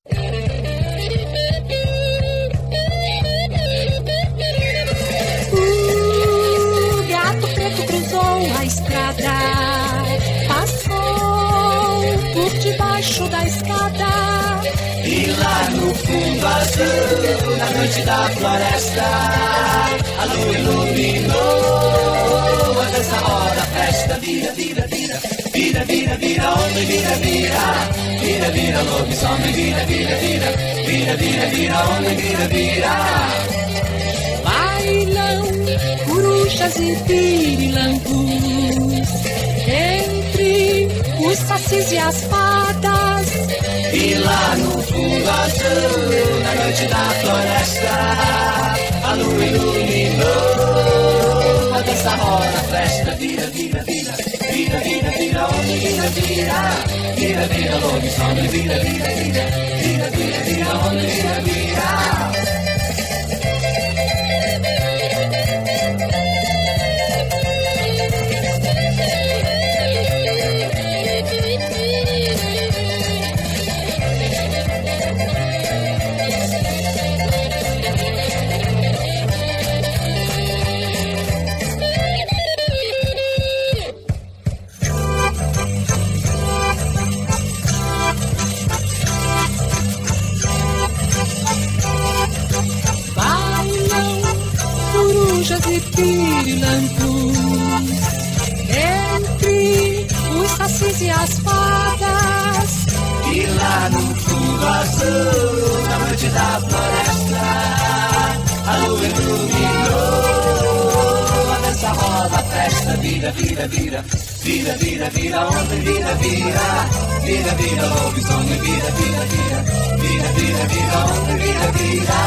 O gato preto cruzou a estrada, passou por debaixo da escada. E lá no fundo azul, na noite da floresta, a lua iluminou a dança, roda, festa. Vira, vira, vira, vira, vira, vira, homem, vira, vira, vira, vira, lobisomem, vira, vira, vira, vira, vira, vira, homem, vira, vira. Bailam corujas e pirilampus entre os sacis e as fadas. E lá no fundo azul, na noite da floresta, a lua iluminou a dança, roda, festa. Vira, vira, vira, vira, vira, vira, homem, vira, vira, vira, vira, lobisomem, vira, vira, vira, vira, vira, vira, homem, vira, vira. E pirilampus entre os sacis e as fadas. E lá no fundo azul, na noite da floresta, a lua iluminou a dança, roda, festa. Vira, vira, vira, vira, vira, vira, homem, vira, vira, vira, vira, lobisomem, vira, vira, vira, vira, vira, vira, homem, vira, vira.